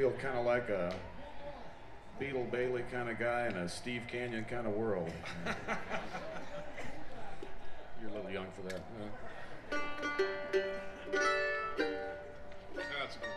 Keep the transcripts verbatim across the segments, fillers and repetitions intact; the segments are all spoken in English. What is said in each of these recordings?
feel kind of like a Beetle Bailey kind of guy in a Steve Canyon kind of world. You're a little young for that. Yeah. That's cool.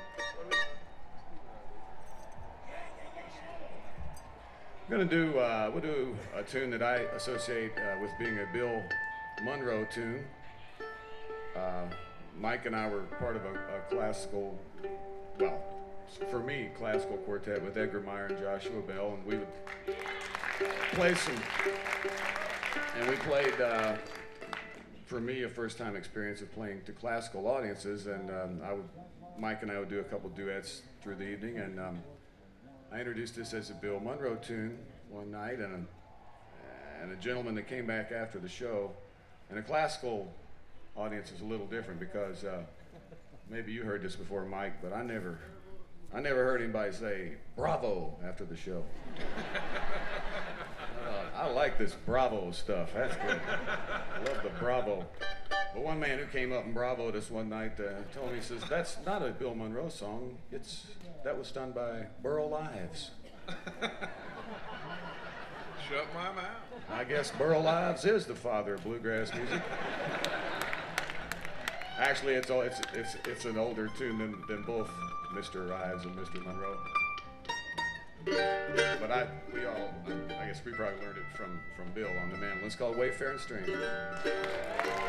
We're gonna do uh, we'll do a tune that I associate uh, with being a Bill Monroe tune. Uh, Mike and I were part of a, a classical, well, for me, classical quartet with Edgar Meyer and Joshua Bell, and we would play some, and we played, uh, for me, a first-time experience of playing to classical audiences, and um, I would, Mike and I would do a couple duets through the evening, and um, I introduced this as a Bill Monroe tune one night, and a, and a gentleman that came back after the show, and a classical audience is a little different because uh, maybe you heard this before, Mike, but I never, I never heard anybody say "bravo" after the show. uh, I like this bravo stuff. That's good. I love the bravo. But one man who came up and bravoed us one night uh, told me, he says, "That's not a Bill Monroe song. It's that was done by Burl Ives." Shut my mouth. I guess Burl Ives is the father of bluegrass music. Actually, it's all it's it's it's an older tune than, than both Mister Ives and Mister Monroe. But I we all I guess we probably learned it from from Bill on the mandolin. It's called Wayfaring Stranger.